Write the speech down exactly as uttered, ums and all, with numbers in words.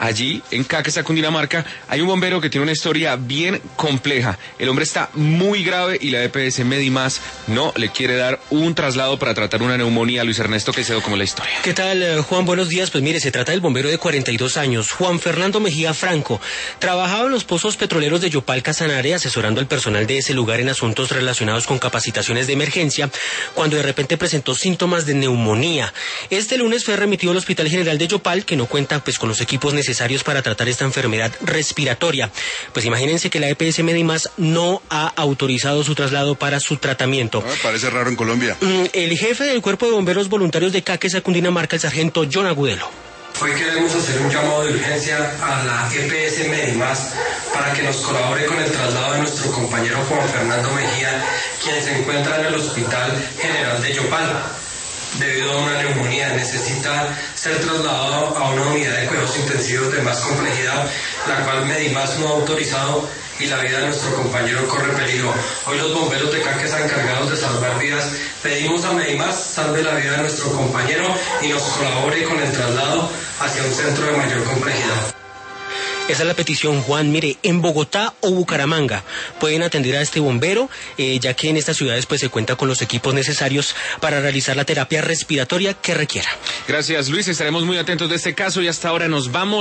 allí en Cáqueza, Cundinamarca, hay un bombero que tiene una historia bien compleja. El hombre está muy grave y la E P S Medimás no le quiere dar un traslado para tratar una neumonía. Luis Ernesto Caicedo, ¿cómo es la historia? ¿Qué tal, Juan? Buenos días. Pues mire, se trata del bombero de cuarenta y dos años, Juan Fernando Mejía Franco. Trabajaba en los pozos petroleros de Yopal Casanare, asesorando al personal de ese lugar en asuntos relacionados con capacitaciones de emergencia, cuando de repente presentó síntomas de neumonía. Este lunes fue remitido al Hospital General de Yopal, que no cuenta pues con los equipos necesarios para tratar esta enfermedad respiratoria. Pues imagínense que la E P S Medimás no ha autorizado su traslado para su tratamiento. Ah, parece raro en Colombia. El jefe del Cuerpo de Bomberos Voluntarios de Cáqueza, Cundinamarca, el sargento John Agudelo. Hoy queremos hacer un llamado de urgencia a la E P S Medimás para que nos colabore con el traslado de nuestro compañero Juan Fernando Mejía, quien se encuentra en el Hospital General de Yopal. Debido a una neumonía, necesita ser trasladado a una unidad de cuidados intensivos de más complejidad, la cual Medimás no ha autorizado y la vida de nuestro compañero corre peligro. Hoy los bomberos de Cáqueza, encargados de salvar vidas, pedimos a Medimás salve la vida de nuestro compañero y nos colabore con el traslado hacia un centro de mayor complejidad. Esa es la petición, Juan. Mire, en Bogotá o Bucaramanga pueden atender a este bombero, eh, ya que en estas ciudades pues se cuenta con los equipos necesarios para realizar la terapia respiratoria que requiera. Gracias, Luis. Estaremos muy atentos de este caso y hasta ahora nos vamos.